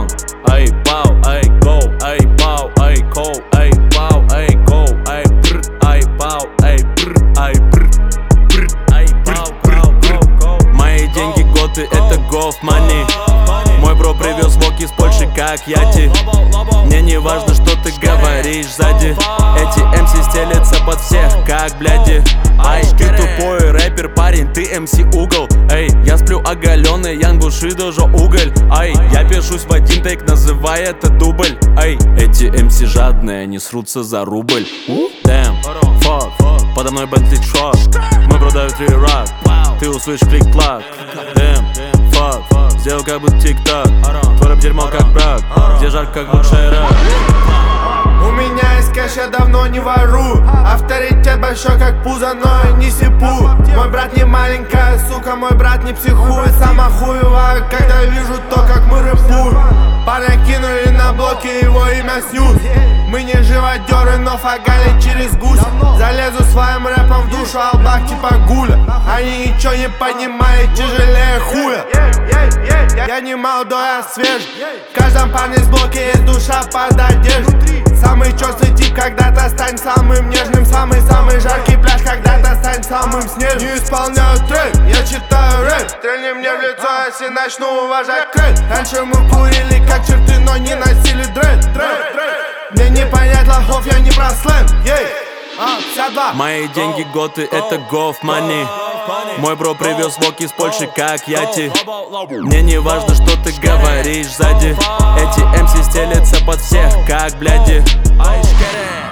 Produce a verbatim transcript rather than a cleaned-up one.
Damn, ай, пау, ай, go, ай, пау, ай, коу, ай, пау, ай, go, ай, пр, ай, пау, ай, пр, ай, пр, пр, ай, пау, пау, go. Мои деньги готы, это golf money. Мой бро привез вок из Польши, как яти. Мне не важно, что ты говоришь сзади. Эти эм си стелятся под всех, как бляди. Ай, ты тупой рэпер, парень, ты эм си угол. Эй, я сплю оголенный, Ян Бушидо же уголь. Ай, я пишусь в один тейк, называй это дубль. Ай, эти эм си жадные, они срутся за рубль. Damn, fuck, подо мной Бентли Шот. Мы продают три рак, ты услышишь клик-клак. Damn, fuck, сделал как будто тик-так. Твой рэп дерьмо как брак, где жарко как лучший рэп. У меня есть кэш, я давно не ворую. Авторитет большой, как пузо, но я не сипу. Мой брат не маленькая сука, мой брат не психует. Сама хуевая, когда вижу то, как мы рэпуем. Парня кинули на блоке, его имя Снюс. Мы не живодеры, но фагали через гусь. Залезу своим рэпом в душу, албак типа гуля. Они ничего не понимают, тяжелее хуя. Я не молодой, я свеж. В каждом парне с блоке есть душа под одеждой. Самый чёрствый тип когда-то станет самым нежным. Самый-самый жаркий пляж когда-то станет самым снежным. Не исполняю трек, я читаю рэп. Стрельни мне в лицо, если начну уважать крэп. Раньше мы курили как черты, но не носили дрэд. Мне не понять лохов, я не про слэм. а, Мои деньги готы, это golf money. Мой бро привез вок из Польши, как яти. Мне не важно, что ты говоришь сзади. Эти эм си стелятся под всех, как бляди.